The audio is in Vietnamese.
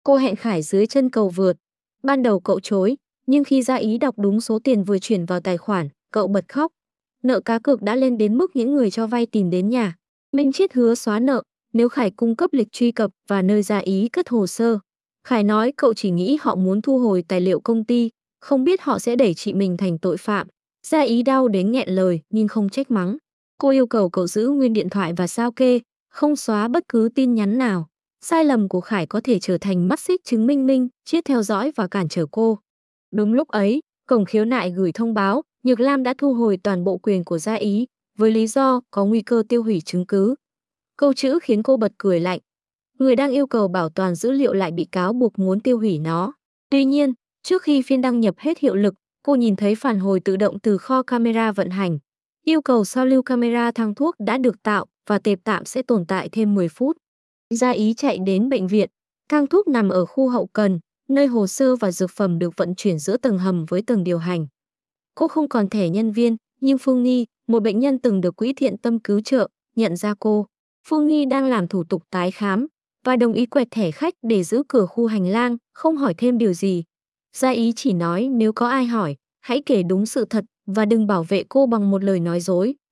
Cô hẹn Khải dưới chân cầu vượt. Ban đầu cậu chối, nhưng khi Gia Ý đọc đúng số tiền vừa chuyển vào tài khoản, cậu bật khóc. Nợ cá cược đã lên đến mức những người cho vay tìm đến nhà. Minh Chiết hứa xóa nợ nếu Khải cung cấp lịch truy cập và nơi Gia Ý cất hồ sơ. Khải nói cậu chỉ nghĩ họ muốn thu hồi tài liệu công ty, không biết họ sẽ đẩy chị mình thành tội phạm. Gia Ý đau đến nghẹn lời nhưng không trách mắng. Cô yêu cầu cậu giữ nguyên điện thoại và sao kê, không xóa bất cứ tin nhắn nào. Sai lầm của Khải có thể trở thành mắt xích chứng minh Minh Chiết theo dõi và cản trở cô. Đúng lúc ấy, cổng khiếu nại gửi thông báo Nhược Lam đã thu hồi toàn bộ quyền của Gia Ý, với lý do có nguy cơ tiêu hủy chứng cứ. Câu chữ khiến cô bật cười lạnh. Người đang yêu cầu bảo toàn dữ liệu lại bị cáo buộc muốn tiêu hủy nó. Tuy nhiên, trước khi phiên đăng nhập hết hiệu lực, cô nhìn thấy phản hồi tự động từ kho camera vận hành. Yêu cầu sao lưu camera thang thuốc đã được tạo và tệp tạm sẽ tồn tại thêm 10 phút. Gia Ý chạy đến bệnh viện. Thang thuốc nằm ở khu hậu cần, nơi hồ sơ và dược phẩm được vận chuyển giữa tầng hầm với tầng điều hành. Cô không còn thẻ nhân viên, nhưng Phương Nghi, một bệnh nhân từng được Quỹ Thiện Tâm cứu trợ, nhận ra cô. Phương Nghi đang làm thủ tục tái khám và đồng ý quẹt thẻ khách để giữ cửa khu hành lang, không hỏi thêm điều gì. Gia Ý chỉ nói nếu có ai hỏi, hãy kể đúng sự thật và đừng bảo vệ cô bằng một lời nói dối.